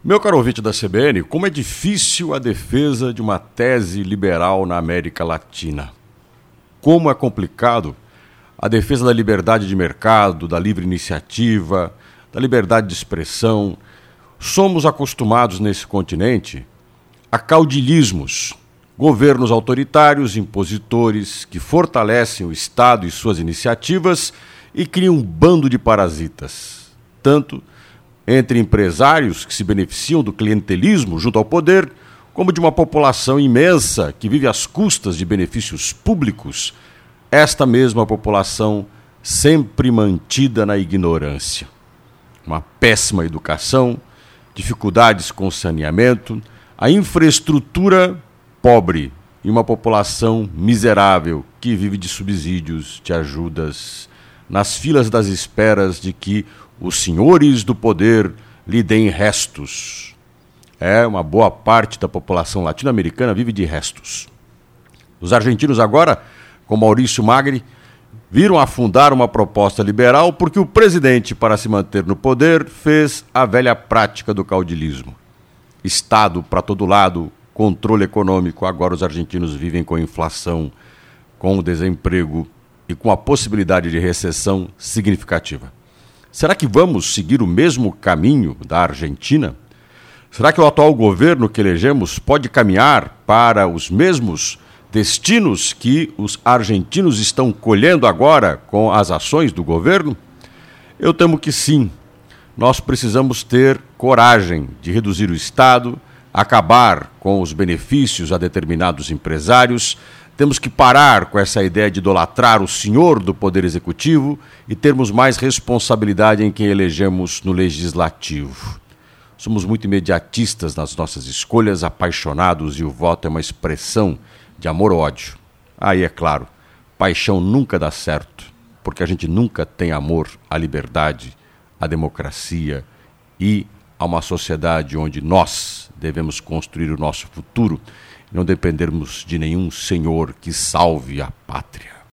Meu caro ouvinte da CBN, como é difícil a defesa de uma tese liberal na América Latina. Como é complicado a defesa da liberdade de mercado, da livre iniciativa, da liberdade de expressão. Somos acostumados nesse continente a caudilhismos, governos autoritários, impositores, que fortalecem o Estado e suas iniciativas e criam um bando de parasitas, tanto entre empresários que se beneficiam do clientelismo junto ao poder, como de uma população imensa que vive às custas de benefícios públicos, esta mesma população sempre mantida na ignorância. Uma péssima educação, dificuldades com saneamento, a infraestrutura pobre e uma população miserável que vive de subsídios, de ajudas, nas filas das esperas de que os senhores do poder lhe deem restos. Uma boa parte da população latino-americana vive de restos. Os argentinos agora, com Maurício Macri, viram afundar uma proposta liberal porque o presidente, para se manter no poder, fez a velha prática do caudilismo. Estado para todo lado, controle econômico. Agora os argentinos vivem com inflação, com o desemprego e com a possibilidade de recessão significativa. Será que vamos seguir o mesmo caminho da Argentina? Será que o atual governo que elegemos pode caminhar para os mesmos destinos que os argentinos estão colhendo agora com as ações do governo? Eu temo que sim. Nós precisamos ter coragem de reduzir o Estado, acabar com os benefícios a determinados empresários. Temos que parar com essa ideia de idolatrar o senhor do Poder Executivo e termos mais responsabilidade em quem elegemos no Legislativo. Somos muito imediatistas nas nossas escolhas, apaixonados, e o voto é uma expressão de amor ou ódio. Aí, é claro, paixão nunca dá certo, porque a gente nunca tem amor à liberdade, à democracia e a uma sociedade onde nós devemos construir o nosso futuro, não dependermos de nenhum senhor que salve a pátria.